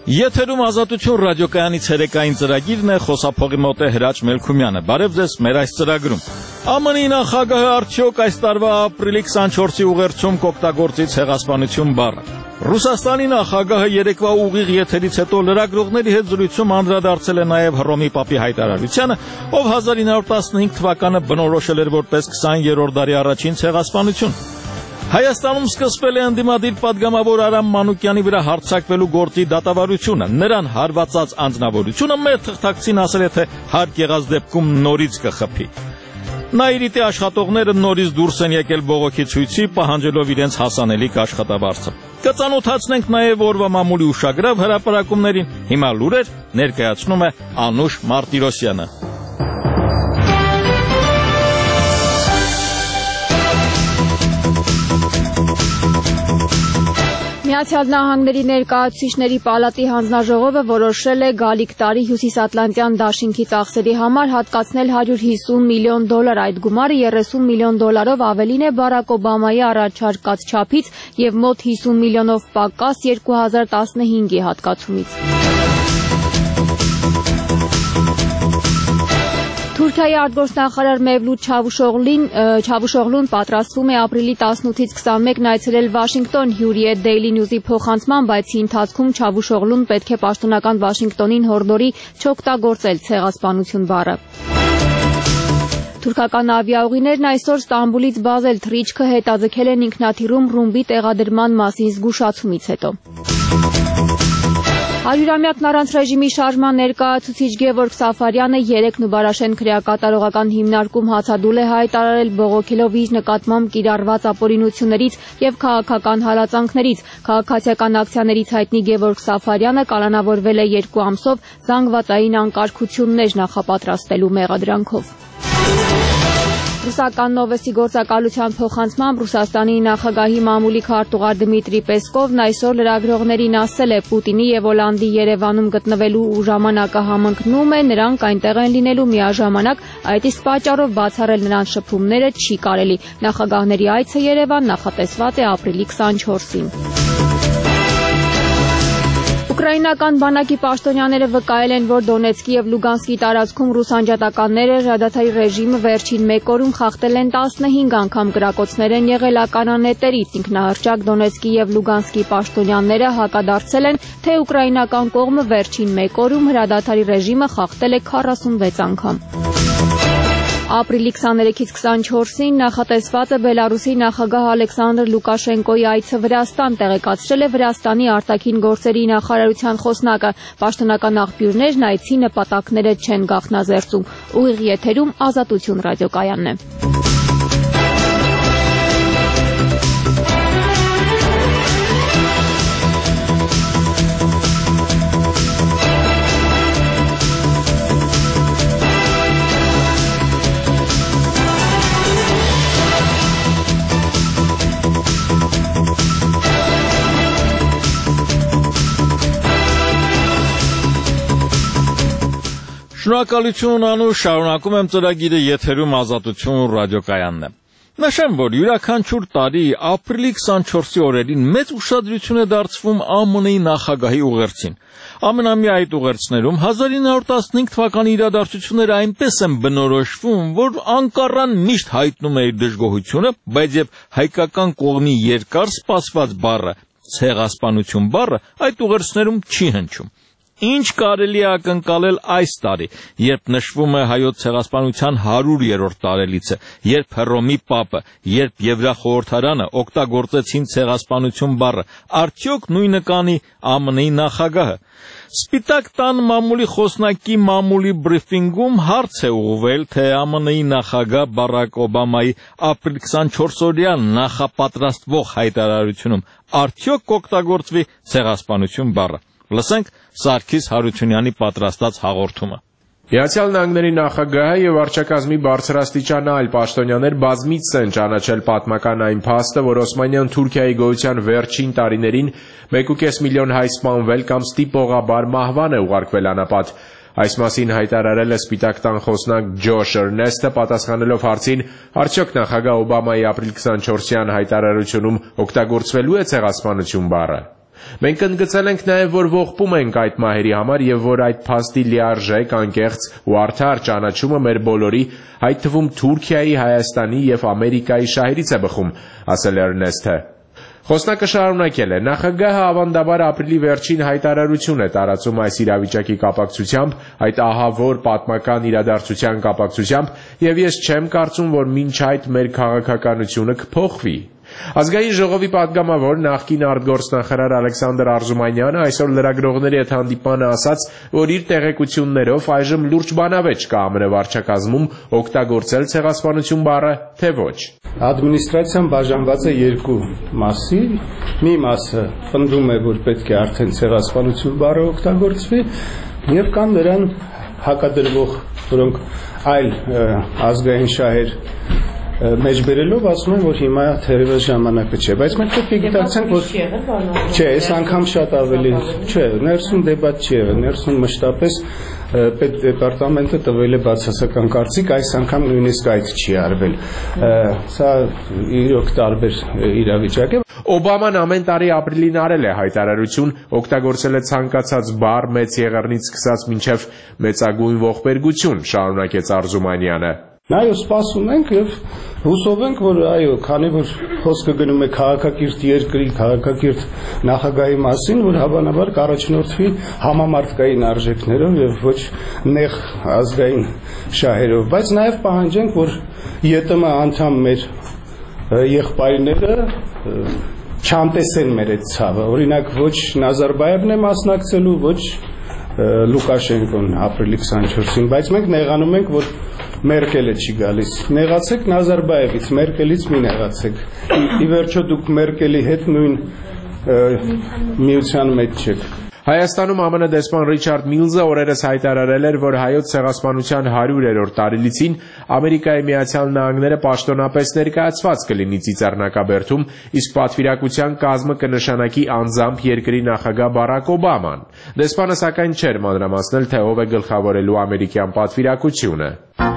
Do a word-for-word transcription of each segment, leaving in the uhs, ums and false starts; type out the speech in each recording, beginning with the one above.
Եթերում ազատություն ռադիոկայանի ցերեկային ծրագիրն է, խոսափողի մոտ է Հրաչ Մելքումյանը։ Բարև ձեզ մեր այս ծրագրում։ ԱՄՆ-ի նախագահը արդյոք այս տարվա ապրիլի քսանչորսի ուղերձում կօգտագործի ցեղասպանություն բառը։ Ռուսաստանի նախագահը երեկվա ուղիղ եթերից հետո լրագրողների հետ զրույցում անդրադարձել է նաև Հռոմի Պապի հայտարարությանը, ով հազար ինը հարյուր տասնհինգ թվականը բնորոշել էր որպես քսաներորդ դարի առաջին ցեղասպանություն։ Հայաստանում սկսվել է ընդդիմադիր պատգամավոր Արամ Մանուկյանի վրա հարձակվելու գործի դատավարությունը։ Նրան հարվածած անձնավորությունը մեր թղթակցին ասել է, թե հարկ եղած դեպքում նորից կխփի։ Նաիրիտի աշխատողները նորից դուրս են եկել բողոքի ցույցի, պահանջելով իրենց հասանելիք աշխատավարձը։ Կծանոթացնենք նաև օրվա մամուլի ուշագրավ հրապարակումներին։ Հիմա լուրեր ներկայացնում է Անուշ Մարտիրոսյանը։ Միացյալ Նահանգների ներկայացուցիչների պալատի հանձնաժողովը որոշել է գալիք տարի Հյուսիսատլանտյան դաշինքի ծախսերի համար հատկացնել հարյուր հիսուն միլիոն դոլար, այդ գումարը երեսուն միլիոն դոլարով ավելին է Բարակ Օբամայի առաջարկած չափից և մոտ հիսուն միլիոնով պակաս երկու հազար տասնհինգի հատկացումից։ Թուրքիայի արտգործնախարար Մևլութ Չավուշօղլուն պատրաստվում է ապրիլի տասնութից քսանմեկն այցելել Վաշինգտոն հյուրի է Daily News-ի փոխանցմամբ, այցի ընթացքում Չավուշօղլուն պետք է պաշտոնական Վաշինգտոնին հորդորի չօգտագործել ցեղասպանություն բառը։ Թուրքական ավիաուղիներն այսօր Ստամբուլից Բազել թռիչքը հետաձգել են ինքնաթիռում ռումբի տեղադրման մասին զգուշացումից հետո։ Հարյուրամյակն առանց ռեժիմի շարժման ներկայացուցիչ Գևորգ Սաֆարյանը երեկ Նուբարաշեն քրեակատարողական հիմնարկում հացադուլ է հայտարարել, բողոքելով իր նկատմամբ կիրառված ապօրինություններից և քաղաքական հալածանքներից։ Քաղաքացիական ակցիաներից հայտնի Գևորգ Սաֆարյանը կալանավորվել է երկու ամսով զանգվածային անկարգություններ նախապատրաստելու մեղադրանքով։ Ռուսական Նովոստի գործակալության փոխանցմամբ Ռուսաստանի նախագահի մամուլի քարտուղար Դմիտրի Պեսկովն այսօր լրագրողներին ասել է, Պուտինի և Հոլանդի Երևանում գտնվելու ժամանակը համընկնում է, նրանք այնտեղ են լինելու միաժամանակ, այդ իսկ պատճառով բացառել նրանց շփումները չի կարելի։ Նախագահների այցը Երևան նախատեսված է ապրիլի քսանչորսին։ Ուկրաինական բանակի պաշտոնյաները վկայել են, որ Դոնեցկի և Լուգանսկի տարածքում ռուս անջատականները հրադադարի ռեժիմը վերջին մեկ օրում խախտել են տասնհինգ անգամ, կրակոցներ են եղել ականանետերից։ Ինքնահռչակ Դոնեցկի և Լուգանսկի պաշտոնյաները հակադարձել են, թե ուկրաինական կողմը վերջին մեկ օրում հրադադարի ռեժիմը խախտել է քառասունվեց անգամ։ Ապրիլի քսաներեքից քսանչորսին նախատեսված է Բելարուսի նախագահ Ալեքսանդր Լուկաշենկոյի այցը Վրաստան, տեղեկացրել է Վրաստանի արտաքին գործերի նախարարության խոսնակը։ Պաշտոնական աղբյուրներն այցի նպատակները չեն գաղտնազերծում։ Ուղիղ եթերում Ազատություն ռադիոկայանն է։ Շնորհակալություն Անուշ, շարունակում եմ ծրագիրը, եթերում Ազատություն ռադիոկայանն է։ Նշեմ, որ յուրաքանչյուր տարի ապրիլի քսանչորսի օրերին մեծ ուշադրություն է դարձվում ԱՄՆ-ի նախագահի ուղերձին։ Ամենամյա այդ ուղերձներում հազար ինը հարյուր տասնհինգ թվականի իրադարձությունները այնպես են բնորոշվում, որ Անկարան միշտ հայտնում է իր դժգոհությունը, բայց եւ հայկական կողմի երկար սպասված բառը, ցեղասպանություն բառը, այդ ուղերձներում չի հնչում։ Ինչ կարելի է ակնկալել այս տարի, երբ նշվում է հայոց ցեղասպանության հարյուրերորդ տարելիցը, երբ Հռոմի Պապը, երբ Եվրախորհրդարանը օգտագործեցին ցեղասպանություն բառը, արդյոք նույնը կանի ԱՄՆ-ի նախագահը։ Սպիտակ տան մամուլի խոսնակի մամուլի բրիֆինգում հարց է ուղղվել, թե ԱՄՆ-ի նախագահ Բարակ Օբամայի ապրիլ քսանչորսօրյա նախապատրաստվող հայտարարությունում արդյոք կօգտագործվի ցեղասպանություն բառը։ Լսենք Սարգիս Հարությունյանի պատրաստած հաղորդումը։ Միացյալ Նահանգների նախագահը եւ վարչակազմի բարձրաստիճան այլ պաշտոնյաներ բազմիցս են ճանաչել պատմական այն փաստը, որ Օսմանյան Թուրքիայի գոյության վերջին տարիներին մեկ ու կես միլիոն հայ սպանվել կամ ստիպողաբար մահվան է ուղարկվել անապատ։ Այս մասին հայտարարել է Սպիտակ տան խոսնակ Ջոշ Էրնեստը, պատասխանելով հարցին, արդյոք նախագահ Օբամայի ապրիլ քսանչորսյան հայտարարությունում օգտագործվելու է ցեղասպանություն բառը։ Մենք ընդգծել ենք նաև, որ ողբում ենք այդ մահերի համար եւ որ այդ փաստի լիարժեք, անկեղծ ու արդար ճանաչումը մեր բոլորի, այդ թվում Թուրքիայի, Հայաստանի եւ Ամերիկայի շահերից է բխում, ասել է Էրնեստը։ Խոսնակը շարունակել է. նախագահը ավանդաբար ապրիլի վերջին հայտարարություն է տարածում այս իրավիճակի կապակցությամբ, այդ ահավոր պատմական իրադարձության կապակցությամբ եւ ես չեմ կարծում, որ մինչ այդ մեր քաղաքականությունը կփոխվի։ Ազգային ժողովի պատգամավոր նախկին արտգործնախարար Ալեքսանդր Արզումանյանը այսօր լրագրողների հետ հանդիպմանը ասաց, որ իր տեղեկություններով այժմ լուրջ բանավեճ կա ԱՄՆ վարչակազմում օգտագործել ցեղասպանություն բառը, թե ոչ։ Ադմինիստրացիան բաժանված է երկու մասի, մի մասը պնդում է, որ պետք է արդեն ցեղասպանություն բառը օգտագործվի, եւ կան նրան հակադրվող, որոնք այլ ազգային շահեր մեջբերելով ասում են, որ հիմա թերևս ժամանակը չէ, բայց մենք պետք է գիտակցենք, որ չէ, այս անգամ շատ ավելի չէ, ներսում դեբատ չի եղել, ներսում մշտապես պետդեպարտամենտը տվել է բացասական կարծիք, այս անգամ նույնիսկ այդ չի արվել։ Սա իրոք տարբեր իրավիճակ է։ Օբաման ամեն տարի ապրիլին արել է հայտարարություն, օգտագործել է ցանկացած բառ մեծ եղեռնից սկսած մինչև մեծագույն ողբերգություն, շարունակեց Արզումանյանը։ Այո, սպասում ենք եւ հուսով ենք, որ այո, քանի որ խոսքը գնում է քաղաքակիրթ երկրի, քաղաքակիրթ նախագահի մասին, որ հավանաբար կառաջնորդվի համամարտկային արժեքներով եւ ոչ նեղ ազգային շահերով, բայց նաեւ պահանջենք, որ ԵՏՄ անդամ մեր եղբայրները չանտեսեն մեր այդ ցավը, օրինակ ոչ Նազարբաևն է մասնակցելու, ոչ Լուկաշենկոն ապրիլի քսանչորսին, բայց մենք նեղանում ենք, որ Մերկելը չի գալիս։ Նեղացեք Նազարբաևից, Մերկելից մի նեղացեք։ Ի վերջո դուք Մերկելի հետ նույն միության մեջ չեք։ Հայաստանում ԱՄՆ դեսպան Ռիչարդ Միլզը օրերս հայտարարել էր, որ հայոց ցեղասպանության հարյուրերորդ տարելիցին Ամերիկայի Միացյալ Նահանգները պաշտոնապես ներկայացված կլինի ծիծեռնակաբերդում, իսկ պատվիրակության կազմը կնշանակի անձամբ երկրի նախագահ Բարակ Օբաման։ Դեսպանը սակայն չէր մանրամասնել, թե ով է գլխավորելու ամերիկյան պատվիրակությունը։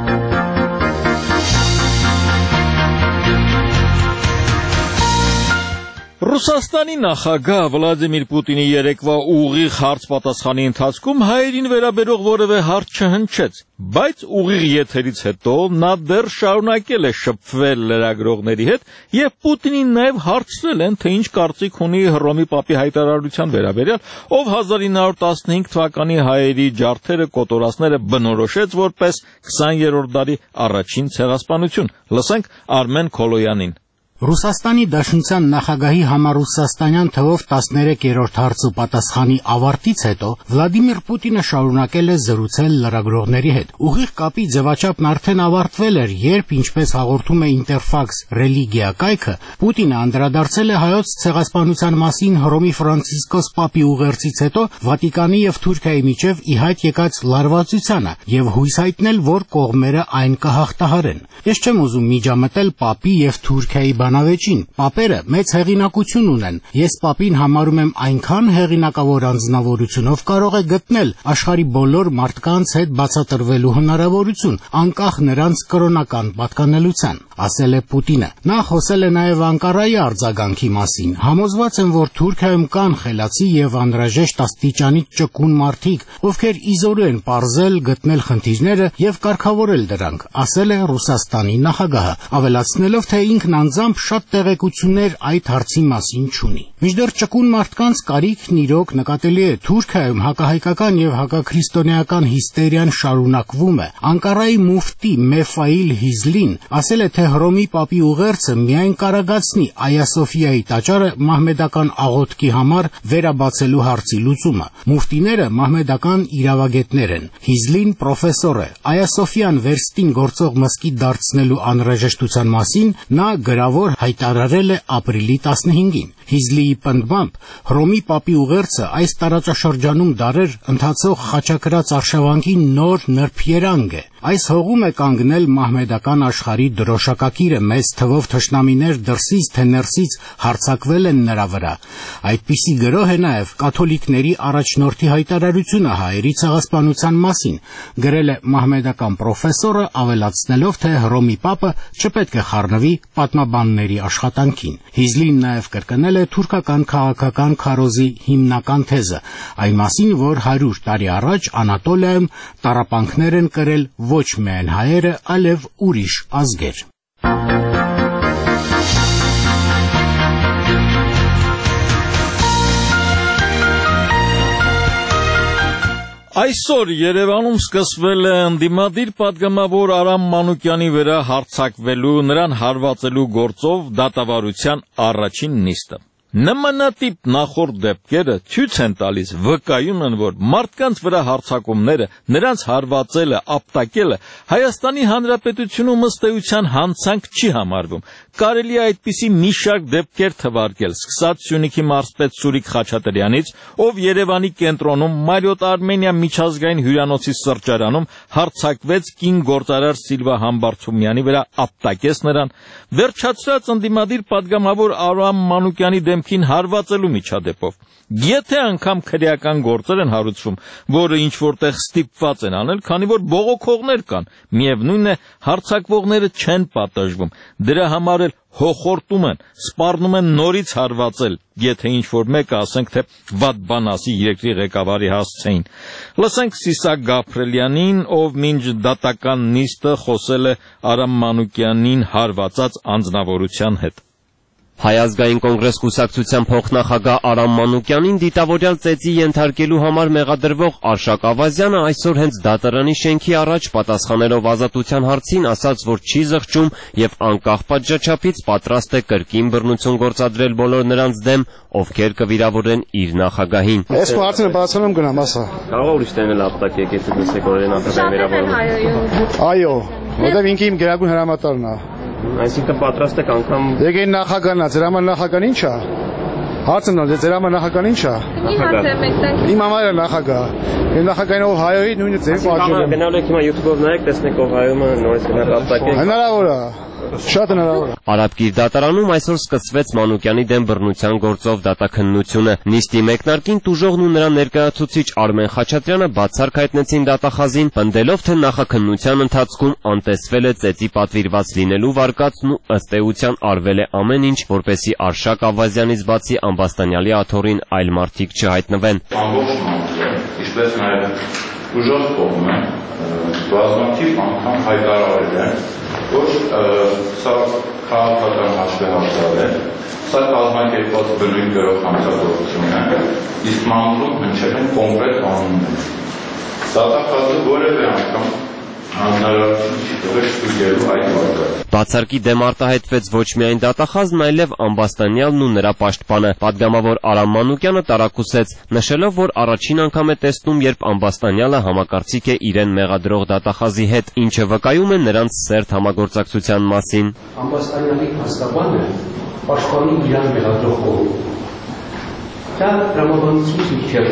Ռուսաստանի նախագահ Վլադիմիր Պուտինի երեկվա ուղիղ հարց-պատասխանի ընթացքում հայերին վերաբերող որևէ հարց չհնչեց, բայց ուղիղ եթերից հետո նա դեռ շարունակել է շփվել լրագրողների հետ եւ Պուտինին նաեւ հարցրել են, թե ինչ կարծիք ունի Հռոմի Պապի հայտարարության վերաբերյալ, ով հազար ինը հարյուր տասնհինգ թվականի հայերի ջարդերը կոտորածները բնորոշեց որպես քսաներորդ դարի առաջին ցեղասպանություն։ Լսենք Արմեն Քոլոյանին։ Ռուսաստանի Դաշնության նախագահի համառուսաստանյան թվով տասներեքերորդ հարց ու պատասխանի ավարտից հետո Վլադիմիր Պուտինը շարունակել է զրուցել լրագրողների հետ։ Ուղիղ կապի ձևաչափն արդեն ավարտվել էր, երբ, ինչպես հաղորդում է Ինտերֆաքս ռելիգիա կայքը, Պուտինը անդրադարձել է հայոց ցեղասպանության մասին Հռոմի Ֆրանցիսկոս Պապի ուղերձից հետո Վատիկանի եւ Թուրքիայի միջև ի հայտ եկած լարվածությանը եւ հույս հայտնել, որ կողմերը այն կհաղթահարեն։ Ես չեմ ուզում միջամտել Պապի եւ Թուրքիայի բանավեճին, պապերը մեծ հեղինակություն ունեն, ես պապին համարում եմ այնքան հեղինակավոր անձնավորությունով կարող է գտնել աշխարհի բոլոր մարդկանց հետ բացատրվելու հնարավորություն, անկախ նրանց կրոնական պատկանելության, ասել է Պուտինը։ Նա խոսել է նաև Անկարայի արձագանքի մասին, համոզված եմ, որ Թուրքիայում կան խելացի եւ անհրաժեշտ աստիճանի ճկուն մարդիկ, ովքեր իզորու են պարզել, գտնել խնդիրները եւ կարգավորել դրանք, ասել է Ռուսաստանի նախագահը, ավելացնելով, թե ինքն անձամբ շատ տեղեկություններ այդ հարցի մասին չունի։ Մինչդեռ ճկուն մարդկանց կարիքն իրոք նկատելի է Թուրքիայում հակահայկական եւ հակաքրիստոնեական հիստերիան շարունակվում է։ Անկարայի մուֆտի Մեֆայիլ Հիզլին ասել է, թե Հռոմի Պապի ուղերձը միայն կարագացնի Այա Սոֆիայի տաճարը մահմեդական աղոթքի համար վերաբացելու հարցի լուծումը։ Մուֆտիները մահմեդական իրավագետներ են։ Հիզլին պրոֆեսոր է։ Այա Սոֆիան վերստին գործող մզկիթ դարձնելու անհրաժեշտության մասին նա գրավոր հայտարարել է ապրիլի տասնհինգին։ Հիզլիի պնդմամբ Հռոմի Պապի ուղերձը այս տարածաշրջանում դարեր ընթացող խաչակրաց արշավանքի նոր նրբերանգ է։ Այս հողում է կանգնել մահմեդական աշխարհի դրոշակակիրը, մեծ թվով թշնամիներ դրսից թե ներսից հարձակվել են նրա վրա։ Այդպիսի գրոհ է նաև կաթոլիկների առաջնորդի հայտարարությունը հայերի ցեղասպանության մասին, գրել է մահմեդական պրոֆեսորը, ավելացնելով, թե Հռոմի Պապը չպետք է խառնվի պատմաբանների աշխատանքին։ Հիզլին նաև կրկնել է, է թուրքական քաղաքական քարոզի հիմնական թեզը, այն մասին, որ հարյուր տարի առաջ Անատոլիայում տառապանքներ են կրել ոչ միայն հայերը, այլև ուրիշ ազգեր։ Այսօր Երևանում սկսվել է ընդդիմադիր պատգամավոր Արամ Մանուկյանի վրա հարձակվելու, նրան հարվածելու գործով դատավարության առաջին նիստը։ Նմանատիպ նախորդ դեպքերը ցույց են տալիս, վկայում են, որ մարդկանց վրա հարձակումները, նրանց հարվածելը, ապտակելը Հայաստանի Հանրապետությունում ըստ էության հանցանք չի համարվում։ Կարելի է այդպիսի մի շարք դեպքեր թվարկել, սկսած Սյունիքի մարզպետ Սուրիկ Խաչատրյանից, ով Երևանի կենտրոնում Մարիոթ Արմենիա միջազգային հյուրանոցի սրճարանում հարձակվեց կին գործարար Սիլվա Համբարձումյանի վրա, ապտակեց նրան, վերջացրած ընդդիմադիր պատգամավոր Արամ Մանուկյանի դեմքին հարվածելու միջադեպով։ Եթե անգամ քրեական գործեր են հարուցվում, որը ինչ որտեղ ստիպված են անել, քանի որ բողոքողներ կան, միևնույն է, հարձակվողները չեն պատժվում, դրա համար էլ հոխորտում են, սպառնում են նորից հարվածել, եթե ինչ-որ մեկը ասենք, թե վատ բան ասի երկրի ղեկավարի հասցեին։ Լսենք Սիսակ Գաբրելյանին, ով մինչ դատական նիստը խոսել է Արամ Մանուկյանին հարվածած անձնավորության հետ։ Հայ ազգային կոնգրես կուսակցության փոխնախագահ Արամ Մանուկյանին դիտավորյալ ծեծի ենթարկելու համար մեղադրվող Արշակ Ավազյանը այսօր հենց դատարանի շենքի առաջ պատասխանելով ազատության հարցին ասաց, որ չի զղջում եւ անկախ պատժաչափից պատրաստ է կրկին բռնություն գործադրել բոլոր նրանց դեմ, ովքեր կվիրավորեն իր նախագահին։ Ես հարցը բացանում գնամ, ասա։ Կարող ուրիշ տենել ապտակեք, եթե դուք եք օրեն նախագահի վիրավորում։ Այո, որտեղ ինքը իմ գերագույն հրամանատարն է։ Այսինքն պատրաստ եք անգամ Եկեն նախագահն է, ձեր համար նախագահն ի՞նչ է։ Հարցն է, ձեր համար նախագահն ի՞նչ է։ Իմ համարը նախագահ։ Իմ նախագահին ով հայոյի նույնը ձեր պատճառը։ Գնալ եք հիմա YouTube-ով նայեք, տեսնեք ով հայումը նորից գնալ ապտակեք։ Հնարավոր է։ Շատ հնարավոր է։ Արաբկիր դատարանում այսօր սկսվեց Մանուկյանի դեմ բռնության գործով դատաքննությունը։ Նիստի մեկնարկին տուժողն ու նրա ներկայացուցիչ Արմեն Խաչատրյանը բացառք հայտնեցին դատախազին, պնդելով, թե նախաքննության ընթացքում անտեսվել է ծեծի պատվիրված լինելու վարկածն ու ըստ էության արվել է ամեն ինչ, որպեսզի Արշակ Ավազյանից բացի Ամբաստանյալի աթոռին այլ մարդիկ չհայտնվեն։ Ամբողջ մարդը, ինչպես նաև տուժող կողմը, բազմաթիվ անգամ հայտարարել են, որ սա քաղաքական հաշվեհարցավ է, սա կազմակերպված բնույթ գրող հանցագործություն է, իսկ մամուլում հնչել են կոնկրետ անուններ։ Դատախազը որևէ անգամ հանրարարություն չի տվել ստուգելու այդ վարկածը։ Բացարկի դեմ արտահայտվեց ոչ միայն դատախազն, այլև Ամբաստանյալն ու նրա պաշտպանը։ Պատգամավոր Արամ Մանուկյանը տարակուսեց, նշելով, որ առաջին անգամ է տեսնում, երբ Ամբաստանյալը համակարծիք է իրեն մեղադրող դատախազի հետ, ինչը վկայում է նրանց սերտ համագործակցության մասին։ Ամբաստանյալի փաստաբանը պաշտպանի իրան մեղադրող կողմը։ Դա տրամաբանություն չէ,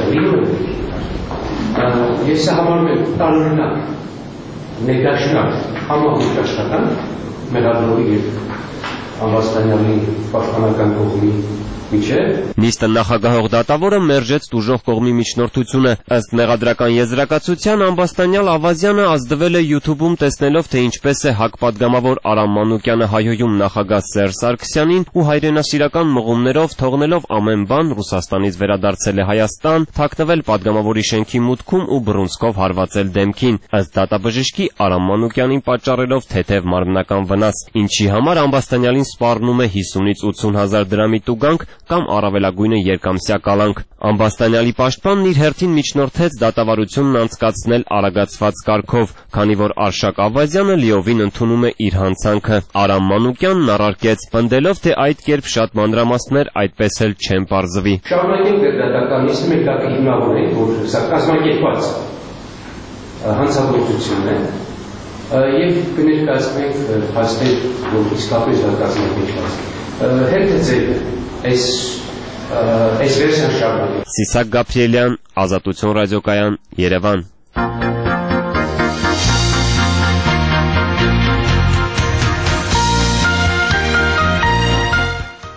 ես համարում եմ տարօրինակ ներդաշնակ համահունչ աշխատան մեղադրողի և Ամբաստանյալի պաշտպանական կողմի միջև։ Նիստը նախագահող դատավորը մերժեց տուժող կողմի միջնորդությունը։ Ըստ մեղադրական եզրակացության Ամբաստանյալ Ավազյանը ազդվել է YouTube-ում տեսնելով, թե ինչպես է ՀԱԿ պատգամավոր Արամ Մանուկյանը հայհոյում նախագահ Սերժ Սարգսյանին ու հայրենասիրական մղումներով թողնելով ամեն բան Ռուսաստանից վերադարձել է Հայաստան, թաքնվել պատգամավորի շենքի մուտքում ու բռունցքով հարվածել դեմքին, ըստ դատաբժշկի Արամ Մանուկյանին պատճառելով թեթև մարմնական վնաս, ինչի համար Ամբաստանյալին սպառնում է հիսունից ութսուն հազար դրամի տուգանք կամ առավելագույնը երկամսյա կալանք։ Ամբաստանյալի պաշտպանն իր հերթին միջնորդեց դատավարությունն անցկացնել արագացված կարգով, քանի որ Արշակ Ավազյանը լիովին ընդունում է իր հանցանքը։ Արամ Մանուկյանն առարկեց, պնդելով, թե այդ կերպ շատ մանրամասներ այդպես էլ չեն պարզվի։ Շարունակենք դատական նիստը, մենք դա կհիմնավորենք, որ սա կազմակերպված հանցագործություն է եւ կներկայացնենք փաստեր, որ իսկապես դա կազմակերպված է։ Հետը ձեր այս այս վերջին շարունակենք։ Սիսակ Գաբրելյան, Ազատություն ռադիոկայան, Երևան։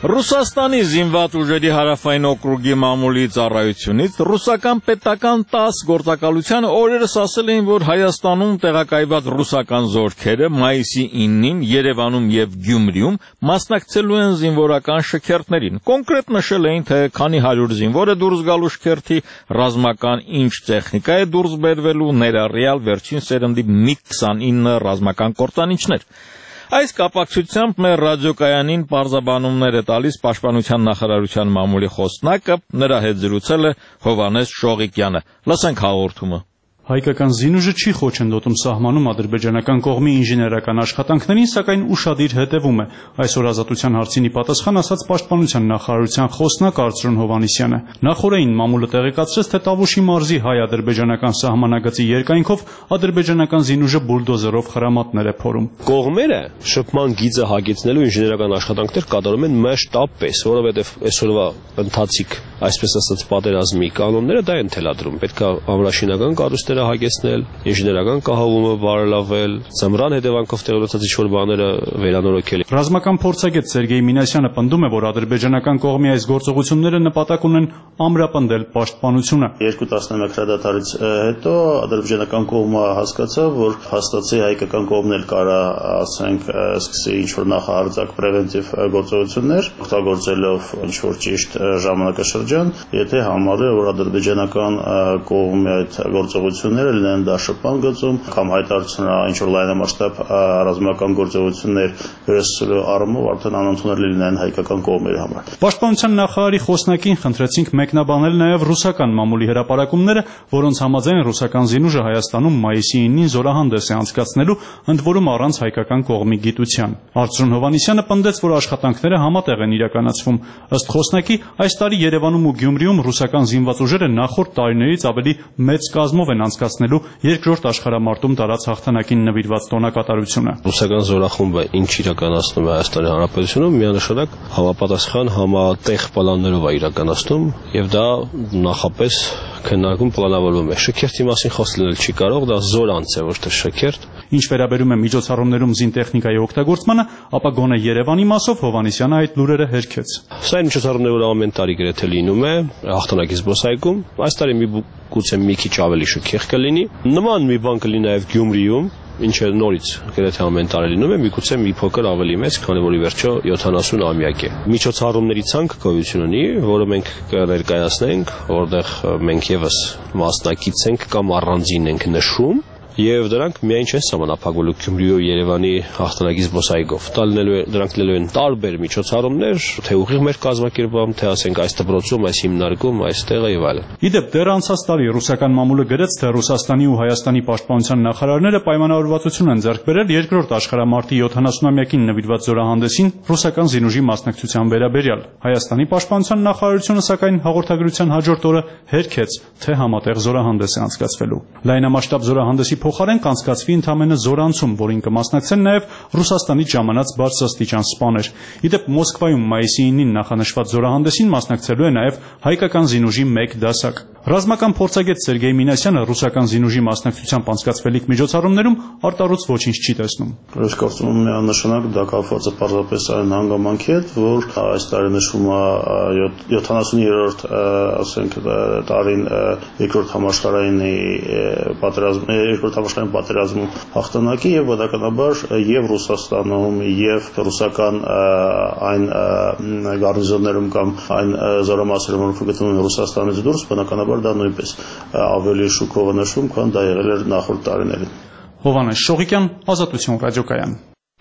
Ռուսաստանի զինված ուժերի հարավային օկրուգի մամուլի ծառայությունից ռուսական պետական տաս գործակալության օրերս ասել էին, որ Հայաստանում տեղակայված ռուսական զորքերը մայիսի իննին Երևանում եւ Գյումրիում մասնակցելու են զինվորական շքերթներին։ Կոնկրետ նշել էին, թե քանի հարյուր զինվոր է դուրս գալու շքերթի, ռազմական ինչ տեխնիկա է դուրս բերվելու, ներառյալ վերջին սերնդի միգ քսանինը ռազմական կործանիչներ։ Այս կապակցությամբ մեր ռադիոկայանին պարզաբանումներ է տալիս Պաշտպանության նախարարության մամուլի խոսնակը, նրա հետ զրուցել է Հովհաննես Շողիկյանը։ Լսենք հաղորդումը։ Հայկական զինուժը չի խոչընդոտում սահմանում ադրբեջանական կողմի ինժեներական աշխատանքներին, սակայն ուշադիր հետևում է։ Այսօր Ազատության հարցինի պատասխան ասաց Պաշտպանության նախարարության խոսնակ Արծրուն Հովհաննիսյանը։ Նախորդին մամուլը տեղեկացրեց, թե Տավուշի մարզի հայ-ադրբեջանական սահմանագծի երկայնքով ադրբեջանական զինուժը բուլդոզերով խրամատներ է փորում։ Կողմերը շփման գիծը հագեցնելու ինժեներական աշխատանքներ կատարում են մասշտաբպես, որովհետև այսօրվա ընթացիկ, այսպես ասած, պատերազմի կանոնները դա են թելադրում։ Պետք է ամրաշինական կառույցները հագեցնել, ինժեներական կահավորումը բարելավել, ծմրան հետևանքով տեղի ինչ-որ բաները վերանորոգել։ Ռազմական փորձագետ Սերգեյ Մինասյանը պնդում է, որ ադրբեջանական կողմի այս գործողությունները նպատակ ունեն ամրապնդել պաշտպանությունը։ Երկու տասնամյակ հրադադարից հետո ադրբեջանական կողմը հասկացավ, որ հաստատի հայկական կողմն էլ կարա, ասենք, սկսի ինչ-որ նախահարձակ պրևենտիվ գործողություններ, օգտագործելով ինչ-որ ճիշտ ժամանակաշրջան, եթե համարել, որ ադրբեջանական կողմի այդ գործողությունները լինեն դաշտապան գծում կամ հայտարարությունը ինչ-որ լայնամասշտաբ ռազմական գործողություններ վերահսկելու առումով արդեն անընդունել լինեն հայկական կողմերի համար։ Պաշտպանության նախարարի խոսնակին խնդրեցինք մեկնաբանել նաև ռուսական մամուլի հրապարակումները, որոնց համաձայն ռուսական զինուժը Հայաստանում մայիսի իննին զորահանդես է անցկացնելու, ընդ որում առանց հայկական կողմի գիտության։ Արծրուն Հովհաննիսյանը պնդեց, որ աշխատանքները համատեղ են իրականացվում։ Ըստ խոսնակի, այս տարի Երևանում ու Գյումրիում ռուսական զինված ուժերը նախորդ տարիներից ավելի մեծ կազմով են անցկացնելու երկրորդ աշխարհամարտում տարած հաղթանակին նվիրված տոնակատարությունը։ Ռուսական զորախումբը ինչ իրականացնում է Հայաստանի Հանրապետությունում, միանշանակ համապատասխան համատեղ պլաններով է իրականացնում, եւ դա նախապես քննարկում պլանավորվում է։ Շքերթի մասին խոսել չի կարող, դա զորանց է, ոչ թե շքերթ։ Ինչ վերաբերում է միջոցառումներում զինտեխնիկայի օգտագործմանը, ապա գոնե Երևանի մասով Հովհաննիսյանը այդ լուրերը հերքեց։ Սա այն միջոցառումները, որ ամեն տարի գրեթե լինում է հաղթանակի զբոսայգում, այս տարի մի գուցե մի քիչ ավելի շքեղ կլինի։ Նման մի բան կլինի նաև Գյումրիում, ինչը նորից գրեթե ամեն տարի լինում է, միգուցե մի փոքր ավելի մեծ, քանի որ ի վերջո յոթանասուն ամյակ է։ Միջոցառումների ցանկ գոյություն ունի, որը մենք կներկայացնենք, որտեղ մենք եւս մասնակից ենք կամ առանձին ենք նշում, եւ դրանք միայն չեն սահմանափակվելու Գյումրիի ու Երևանի հաղթանակի զբոսայգով։ Դա լինելու է, դրանք լինելու են տարբեր միջոցառումներ, թե ուղիղ մեր կազմակերպում, թե ասենք այս դպրոցում, այս հիմնարկում, այստեղ եւ այլն։ Իդեպ դեռ անցած տարի ռուսական մամուլը գրեց, թե Ռուսաստանի ու Հայաստանի պաշտպանության նախարարները պայմանավորվածություն են ձեռք բերել երկրորդ աշխարհամարտի յոթանասունամյակին նվիրված զորահանդեսին ռուսական զինուժի մասնակցության վերաբերյալ։ Հայաստանի պաշտպանության նախարարությունը սակայն հաղորդագրության հաջորդ օրը հերքեց, թե համատեղ զորահանդես է անցկացվելու։ Լայնամասշտաբ զորահանդեսի փոխարեն կանցկացվի ընդամենը զորանցում, որին կմասնակցեն նաև Ռուսաստանից ժամանած բարձրաստիճան սպաներ։ Իդեպ Մոսկվայում մայիսի իննին նախանշված զորահանդեսին մասնակցելու է նաև հայկական զինուժի մեկ դասակ։ Ռազմական փորձագետ Սերգեյ Մինասյանը ռուսական զինուժի մասնակցությամբ անցկացվելիք միջոցառումներում արտառոց ոչինչ չի տեսնում։ Ես կարծում եմ միանշանակ դա կապված է պարզապես այն հանգամանքի հետ, որ այս տարի նշվում է յոթանասուներորդ, ասենք, տարին երկրորդ համաշխարհային պատերազմի երկրորդ համաշխարհային պատերազմում հաղթանակի եւ բնականաբար եւ Ռուսաստանում եւ ռուսական այն գարնիզոններում կամ այն զորամասերում, որ գտնվում են Ռուսաստանից դուրս, բնականաբար դա նույնպես ավելի շուկով նշվում, քան դա եղել էր նախորդ տարիներին։ Հովհաննես Շողիկյան, Ազատություն ռադիոկայան։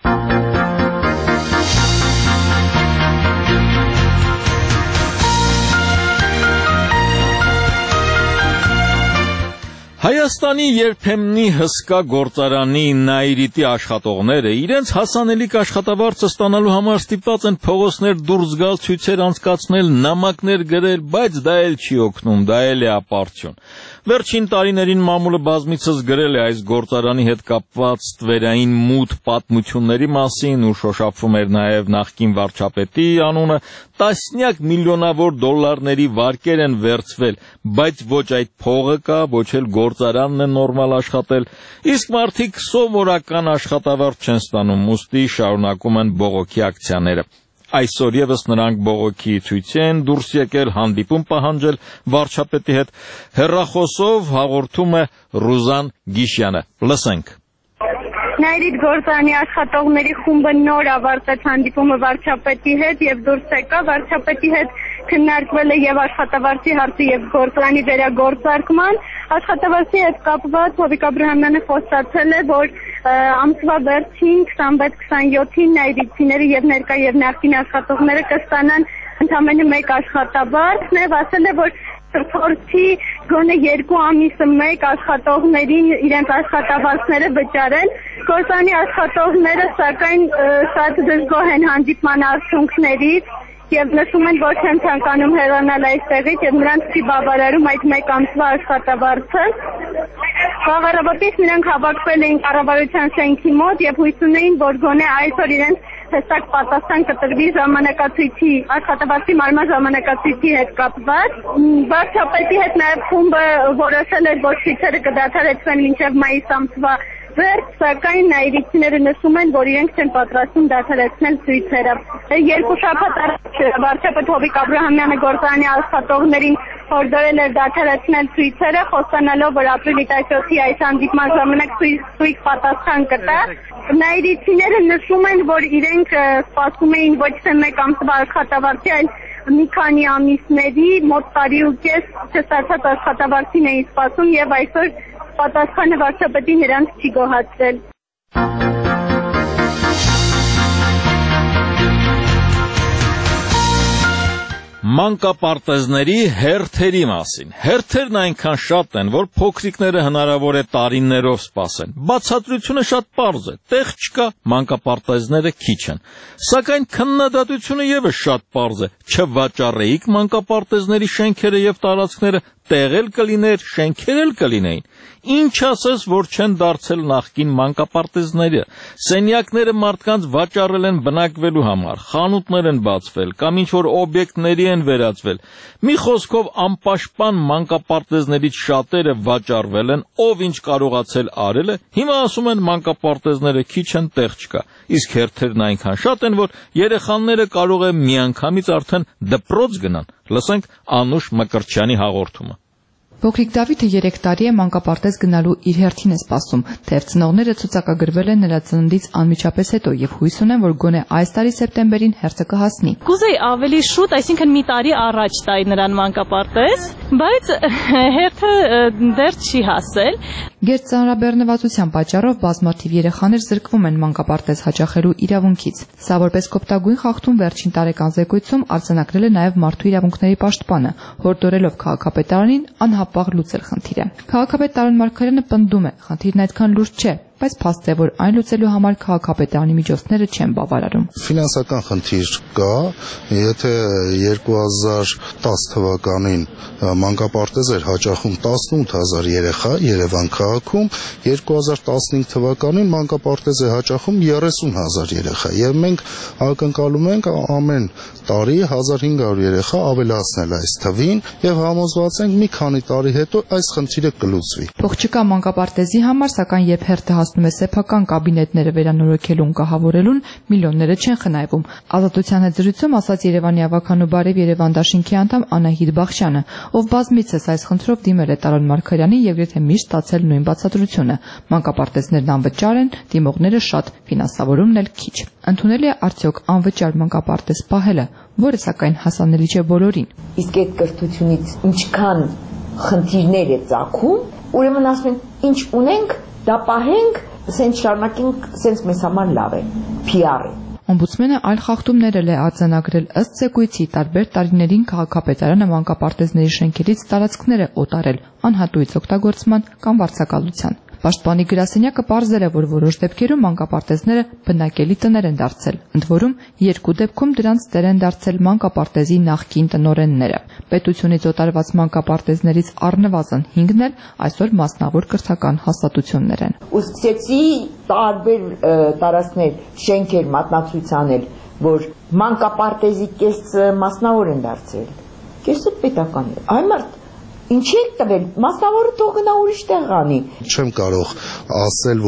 Հայաստանի երբեմնի հսկա գործարանի Նաիրիտի աշխատողները իրենց հասանելիք աշխատավարձը ստանալու համար ստիպված են փողոցներ դուրս գալ, ցույցեր անցկացնել, նամակներ գրել, բայց դա էլ չի օգնում, դա էլ է ապարդյուն։ Վերջին տարիներին մամուլը բազմիցս գրել է այս գործարանի հետ կապված ստվերային մութ պատմությունների մասին ու շոշափվում էր նաև նախկին վարչապետի անունը, տասնյակ միլիոնավոր դոլարների վարկեր են վերցվել, բայց ոչ այդ փողը կա, ոչ էլ գործարանն է նորմալ աշխատել, իսկ մարդիկ սովորական աշխատավարձ չեն ստանում, ուստի շարունակում են բողոքի ակցիաները։ Այսօր եւս նրանք բողոքի ցույց են դուրս եկել հանդիպում պահանջել վարչապետի հետ։ Հեռախոսով հաղորդում է Ռուզան Գիշյանը։ Լսենք։ Նայրիտ գործանի աշխատողների խումբը նոր ավարտեց հանդիպումը վարչապետի հետ եւ դուրս եկա վարչապետի հետ քննարկվել է եւ աշխատավարձի հարցը եւ գործանի վերագործարկման աշխատավարձի հետ կապված Հովիկ Աբրահամյանը խոսացել է որ ամսվա վերջին քսանվեց քսանյոթին նայրիցիները եւ ներկա եւ նախկին աշխատողները կստանան ընդամենը մեկ աշխատավարձ եւ ասել է որ Փորձի գոնե երկու ամիսը մեկ աշխատողներին իրենց աշխատավարձները վճարել, գործանի աշխատողները սակայն շատ դժգոհ են հանդիպման արդյունքներից եւ նշում են, որ չեն ցանկանում հեռանալ այստեղից եւ նրանց չի բավարարում այդ մեկ ամսվա աշխատավարձը։ Խաղաղապետից նրանք հավաքվել էին կառավարության շենքի մոտ եւ հույս ունեին, որ գոնե այսօր իրենց հստակ պատասխան կտրվի ժամանակացույցի աշխատավարձի մարման ժամանակացույցի հետ կապված։ Վարչապետի հետ նաև խումբը որոշել էր, որ ցույցերը կդադարեցվեն մինչև մայիս ամսվա վերջ, սակայն նայրիցիները նշում են, որ իրենք չեն պատրաստվում դադարեցնել ցույցերը։ Երկու շաբաթ առաջ վարչապետ Հովիկ Աբրահամյանը գործարանի աշխատողներին հորդորել էր դադարեցնել ցույցերը, խոստանալով, որ ապրիլի տասնյոթի այս հանդիպման ժամանակ ցույց պատասխան կտա։ Նայրիցիները նշում են, որ իրենք սպասում էին ոչ թե մեկ ամսվա աշխատավարձի, այլ մի քանի ամիսների մոտ տարի ու կես չստացած աշխատավարձին էին սպասում եւ այսօր պատասխանը վարչապետի նրանց չի գոհացրել։ Մանկապարտեզների հերթերի մասին։ Հերթերն այնքան շատ են, որ փոքրիկները հնարավոր է տարիներով սպասեն։ Բացատրությունը շատ պարզ է։ Տեղ չկա, մանկապարտեզները քիչ են։ Սակայն քննադատությունը եւս շատ պարզ է։ Չվաճառեիք մանկապարտեզների շենքերը եւ տարածքները, տեղ էլ կլիներ, շենքեր էլ կլինեին։ Ինչ ասես, որ չեն դարձել նախկին մանկապարտեզները։ Սենյակները մարդկանց վաճառել են բնակվելու համար, խանութներ են բացվել կամ ինչ-որ օբյեկտների են վերածվել։ Մի խոսքով անպաշտպան մանկապարտեզներից շատերը վաճառվել են, ով ինչ կարողացել արել է, հիմա ասում են մանկապարտեզները քիչ են, տեղ չկա։ Իսկ հերթերն այնքան շատ են, որ երեխաները կարող է միանգամից արդեն դպրոց գնան։ Լսենք Անուշ Մկրտչյանի հաղորդումը։ Փոքրիկ Դավիթը երեք տարի է մանկապարտեզ գնալու իր հերթին է սպասում, թեև ծնողները ցուցակագրվել են նրա ծննդից անմիջապես հետո եւ հույս ունեն, որ գոնե այս տարի սեպտեմբերին հերթը կհասնի։ Կուզեի ավելի շուտ, այսինքն մի տարի առաջ տայի նրան մանկապարտեզ, բայց հերթը դեռ չի հասել։ Գերծանրաբեռնվածության պատճառով բազմաթիվ երեխաներ զրկվում են մանկապարտեզ հաճախելու իրավունքից։ Սա որպես կոպտագույն խախտում վերջին տարեկան զեկույցում արձանագրել է նաև մարդու իրավունքների պաշտպանը, հորդորելով քաղաքապետարանին անհապաղ լուծել խնդիրը։ Քաղաքապետ Տարոն Մարգարյանը պնդում է, խնդիրն այդքան լուրջ չէ, բայց փաստ է, որ այն լուծելու համար քաղաքապետարանի միջոցները չեն բավարարում։ Ֆինանսական խնդիր կա, եթե երկու հազար տասը թվականին մանկապարտեզ էր հաճախում տասնութ հազար երեխա Երևան քաղաքում, երկու հազար տասնհինգ թվականին մանկապարտեզ է հաճախում երեսուն հազար երեխա, եւ մենք ակնկալում ենք ամեն տարի հազար հինգ հարյուր երեխա ավելացնել այս թվին եւ համոզված ենք մի քանի տարի հետո այս խնդիրը կլուծվի։ Փող չկա մանկապարտեզի համար, սակայն երբ հերթը հասնում է սեփական կաբինետները վերանորոգելուն կահավորելուն, միլիոնները չեն խնայվում։ Ազատության հետ զրույցում ասաց Երևանի ավականու բարև Երևան դաշինքի անդամ Անահիտ Բախշյանը, ով բազմիցս այս խնդրով դիմել է Տարոն Մարգարյանին եւ գրեթե միշտ ստացել նույն բացատրությունը։ Մանկապարտեզներն անվճար են, դիմողները շատ, ֆինանսավորումն էլ քիչ։ Ընդունելի է արդյոք անվճար մանկապարտեզ պահելը, որը սակայն հասանելի չէ բոլորին։ Իսկ այդ կրթությունից ինչքան խնդիրներ է ծագում, ուրեմն ասում են, ինչ ունենք, դա պահենք, սենց շարունակենք, սենց մեզ համար լավ է, փի ար է։ Օմբուդսմենը այլ խախտումներ էլ է արձանագրել ըստ զեկույցի տարբեր տարիներին քաղաքապետարանը մանկապարտեզների շենքերից տարածքներ է օտարել անհատույց օգտագործման կամ վարձակալության։ Պաշտպանի գրասենյակը պարզել է, որ որոշ դեպքերում մանկապարտեզները բնակելի տներ են դարձել, ընդ որում երկու դեպքում դրանց տեր են դարձել մանկապարտեզի նախկին տնօրենները։ Պետությունից օտարված մանկապարտեզներից առնվազն հինգն էլ այսօր մասնավոր կրթական հաստատություններ են։ Ու սկսեցի տարբեր տարածքներ, շենքեր մատնացույց անել, որ մանկապարտեզի կեսը մասնավոր են դարձրել, կեսը պետական է։ Այն մարդ Ինչ եք տվել, մասնավորը թող գնա ուրիշ տեղ անի։ Չեմ կարող ասել, որ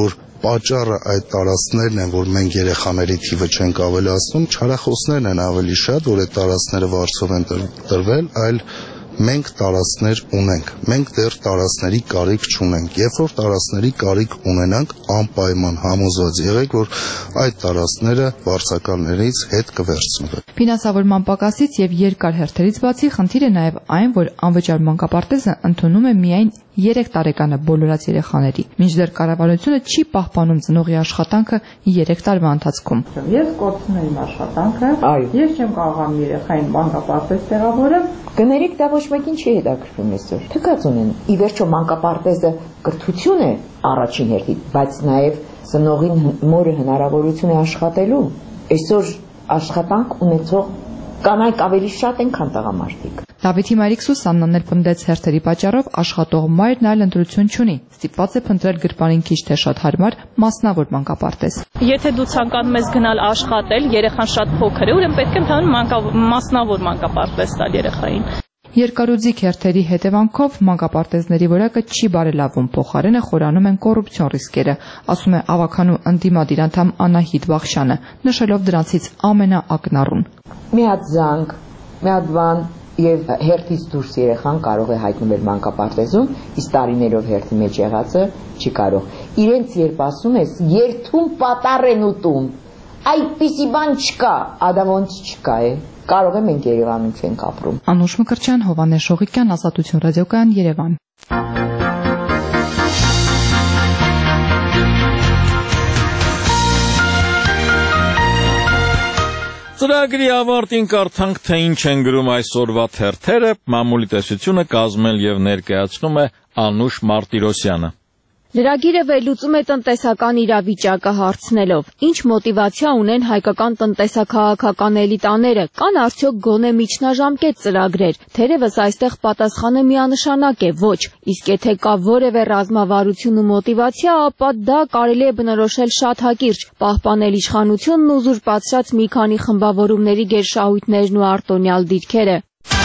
պատճառը այդ տարածքներն են, որ մենք երեխաների թիվը չենք ավելացնում, չարախոսներն են ավելի շատ, որ այդ տարածքները վարձով են տրվել, այլ մենք տարածքներ ունենք, մենք դեռ տարածքների կարիք չունենք, երբ որ տարածքների կարիք ունենանք, անպայման համոզված եղեք, որ այդ տարածքները վարձակալներից հետ կվերցնվեն։ Ֆինանսավորման պակասից եւ երկար հերթերից բացի խնդիր է նաեւ այն, որ անվճար մանկապարտեզը ընդունում է միայն երեք տարեկանը բոլորած երեխաների, մինչդեռ կառավարությունը չի պահպանում ծնողի աշխատանքը երեք տարվա ընթացքում։ Ես կորցնում եմ աշխատանքը, ես չեմ կարողանում երեխային մանկապարտեզ տեղավորեմ։ Կներեք, դա ոչ մեկին չի հետաքրքրում այսօր։ Թքած ունեն։ Ի վերջո մանկապարտեզը կրթություն է առաջին հերթին, բայց նաև ծնողին մորը հնարավորություն է աշխատելու։ Այսօր աշխատանք ունեցող կանայք ավելի շատ են, քան տղամարդիկ։ Դավիթի մայրիկ Սուսաննան ներպնդեց հերթերի պատճառով աշխատող մայրն այլ ընտրություն չունի, ստիպված է փնտրել գրպանին քիչ թե շատ հարմար մասնավոր մանկապարտեզ։ Եթե դու ցանկանում ես գնալ աշխատել, երեխան շատ փոքր է, ուրեմն պետք է ընդհանուր մասնավոր մանկապարտեզ տալ երեխային։ Երկարուձիգ հերթերի հետևանքով մանկապարտեզների որակը չի բարելավում, փոխարենը խորանում են կոռուպցիոն ռիսկերը, ասում է ավականու ընդդիմադիր անդամ Անահիտ Բախշյանը, նշելով դրանցից ամենաակնառուն։ Մի հատ զանգ, մի հատ բան եւ հերթից դուրս երեխան կարող է հայտնվել մանկապարտեզում, իսկ տարիներով հերթի մեջ եղածը չի կարող։ Իրենց երբ ասում ես, երթում պատառ են ուտում, այդպիսի բան չկա, ադա ոնց չկա է։ Կարող է մենք Երևանում չենք ապրում։ Անուշ Մկրտչյան, Հովհաննես Շողիկյան, Ազատություն ռադիոկայան, Երևան։ Ծրագրի ավարտին կարդանք, թե ինչ են գրում այսօրվա թերթերը, մամուլի տեսությունը կազմել եւ ներկայացնում է Անուշ Մարտիրոսյանը։ Լրագիրը վերլուծում է տնտեսական իրավիճակը հարցնելով. ինչ մոտիվացիա ունեն հայկական տնտեսաքաղաքական էլիտաները, կան արդյոք գոնե միջնաժամկետ ծրագրեր, թերևս այստեղ պատասխանը միանշանակ է ոչ, իսկ եթե կա որևէ ռազմավարություն ու մոտիվացիա, ապա դա կարելի է բնորոշել շատ հակիրճ, պահպանել իշխանությունն ու զուրպացրած մի քանի խմբավորումների գերշահույթներն ու արտոնյալ դիրքերը։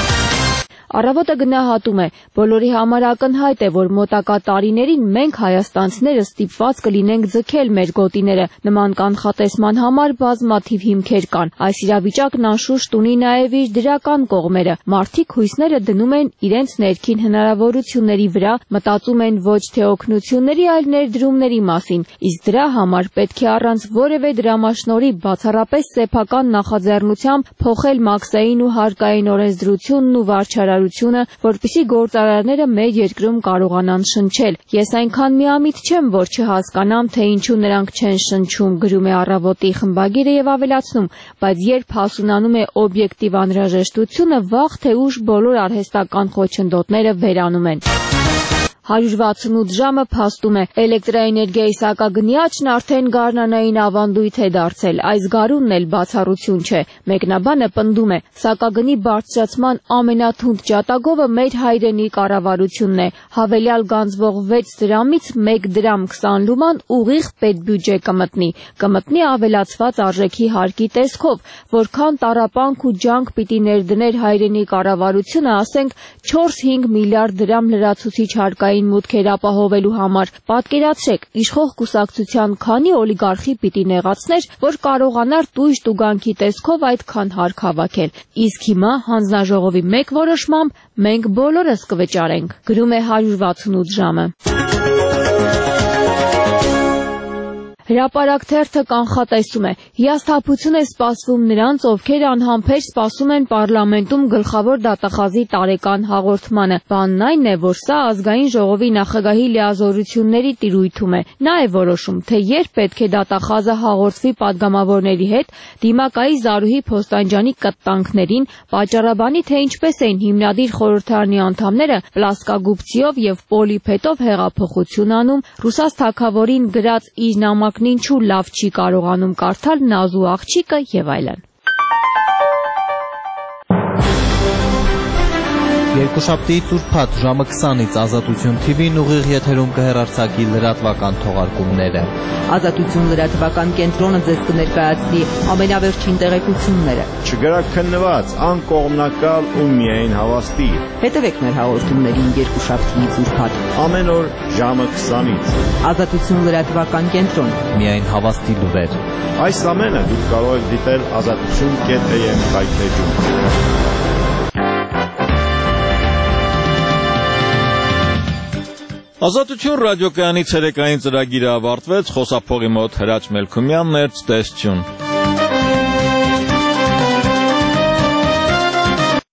Առավոտը գնահատում է, բոլորի համար ակնհայտ է, որ մոտակա տարիներին մենք հայաստանցիները ստիպված կլինենք ձգել մեր գոտիները, նման կանխատեսման համար բազմաթիվ հիմքեր կան, այս իրավիճակն անշուշտ ունի նաև իր դրական կողմերը, մարդիկ հույսները դնում են իրենց ներքին հնարավորությունների վրա, մտածում են ոչ թե օգնությունների, այլ ներդրումների մասին, իսկ դրա համար պետք է առանց որևէ դրամաշնորհի բացառապես սեփական նախաձեռնությամբ փոխել մաքսային ու հարկային օրենսդրությունն ու վարչարարությունը, որպեսզի գործարարները մեր երկրում կարողանան շնչել։ Ես այնքան միամիտ չեմ, որ չհասկանամ, թե ինչու նրանք չեն շնչում, գրում է Առավոտի խմբագիրը եւ ավելացնում, բայց երբ հասունանում է օբյեկտիվ անհրաժեշտությունը, վաղ թե ուշ բոլոր արհեստական խոչընդոտները վերանում են։ հարյուր վաթսունութ ժամը փաստում է, էլեկտրաէներգիայի սակագնի աճն արդեն գարնանային ավանդույթ է դարձել, այս գարունն էլ բացառություն չէ։ Մեկնաբանը պնդում է, սակագնի բարձրացման ամենաթունդ ջատագովը մեր հայրենի կառավարությունն է, հավելյալ գանձվող վեց դրամից մեկ դրամ քսան լուման ուղիղ պետբյուջե կմտնի, կմտնի ավելացված արժեքի հարկի տեսքով, որքան տառապանք ու ջանք պիտի ներդներ հայրենի կառավարությունը, ասենք չորս-հինգ միլիարդ դրամ լրացուցիչ հարկային մուտքեր ապահովելու համար, պատկերացրեք, իշխող կուսակցության քանի օլիգարխի պիտի նեղացներ, որ կարողանար տույժ տուգանքի տեսքով այդքան հարկ հավաքել։ Իսկ հիմա հանձնաժողովի մեկ որոշմամբ մենք բոլորս կվճարենք, գրում է հարյուր վաթսունութ ժամը։ Հրապարակ թերթը կանխատեսում է. հիասթափություն է սպասվում նրանց, ովքեր անհամբեր սպասում են պարլամենտում գլխավոր դատախազի տարեկան հաղորդմանը։ Բանն այն է, որ սա ազգային ժողովի նախագահի լիազորությունների տիրույթում է։ Նա է որոշում, թե երբ պետք է դատախազը հաղորդվի падգամավորների հետ, դիմակայի Զարուհի Փոստանջյանի կտտանքներին, պատճառաբանի, թե ինչպես էին հիմնադիր խորհրդարանի անդամները պլաստկագուպցիով եւ պոլիփետով հեղափոխություն անում, Ռուսաց թագավորին գրած իր նամակ ինչու լավ չի կարողանում կարդալ Նազու աղջիկը եւ այլն։ Երկուշաբթի ծուրփաթ ժամը քսանից Ազատություն թի վին ուղիղ եթերում կհեռարձակի լրատվական թողարկումները։ Ազատություն լրատվական կենտրոնը ձեզ կներկայացնի ամենավերջին տեղեկությունները։ Չգրաքննված, անկողմնակալ ու միայն հավաստի։ Հետևեք մեր հաղորդումներին երկուշաբթի ծուրփաթ։ Ամեն օր ժամը քսանից։ Ազատություն լրատվական կենտրոն։ Միայն հավաստի լուրեր։ Այս ամենը դուք կարող եք դիտել ազատություն կետ էյ էմ հայթեջում։ Ազատություն ռադիոկայանի ցերեկային ծրագիրը ավարտվեց, խոսափողի մոտ Հրաչ Մելքումյանն էր, ցտեսություն։